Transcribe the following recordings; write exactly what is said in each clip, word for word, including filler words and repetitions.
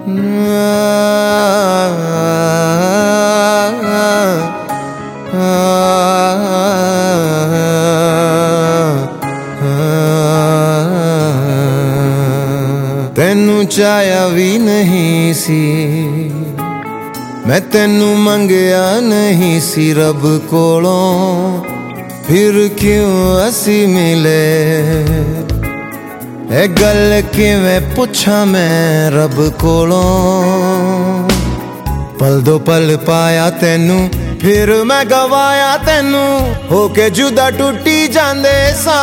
तेनू चाया भी नहीं सी, मैं तेनू मंगया नहीं सी रब कोलों, फिर क्यों असी मिले। ए गल किवें पुछा मैं रब कोलों, पल दो पल पाया तेनू फिर मैं गवाया तेनू, होके जुदा टूटी जांदे सा।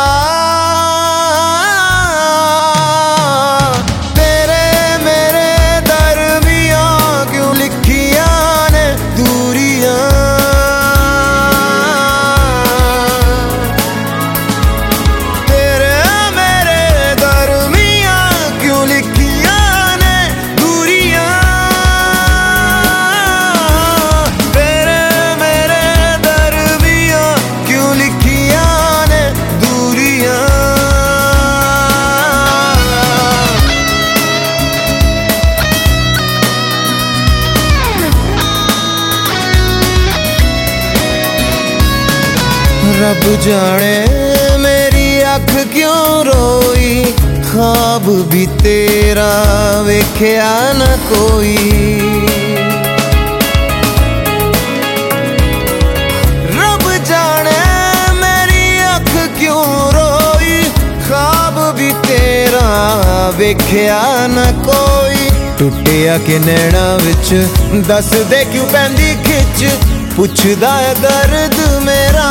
रब जाने मेरी अख क्यों रोई, ख्वाब भी तेरा वेख्या न कोई। रब जाने मेरी अख क्यों रोई, ख्वाब भी तेरा वेख्या न कोई। टुटिया के नैना विच दस दे क्यों पैंदी खिच, पुछदा है दर्द मेरा।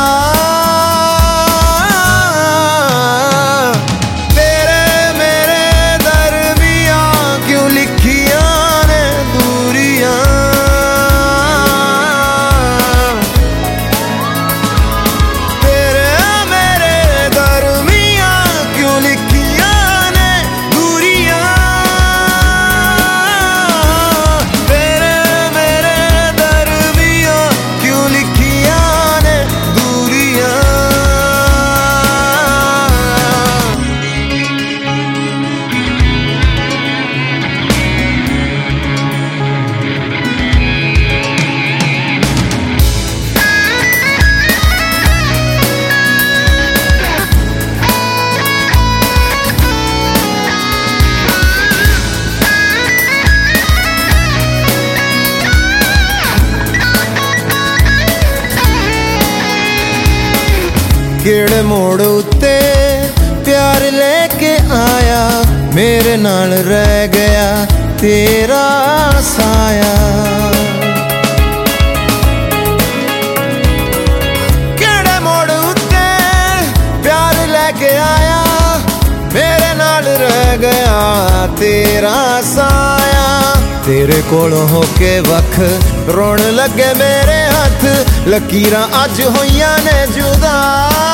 केड़े मोड़ उत्ते प्यार लेके आया, मेरे नाल रह गया तेरा साया। केड़े मोड़ उत्ते प्यार लेके आया, मेरे नाल रह गया तेरा साया। तेरे कोलों होके वख रोण लगे मेरे हथ, लकीरां अज होइयां ने जुदा।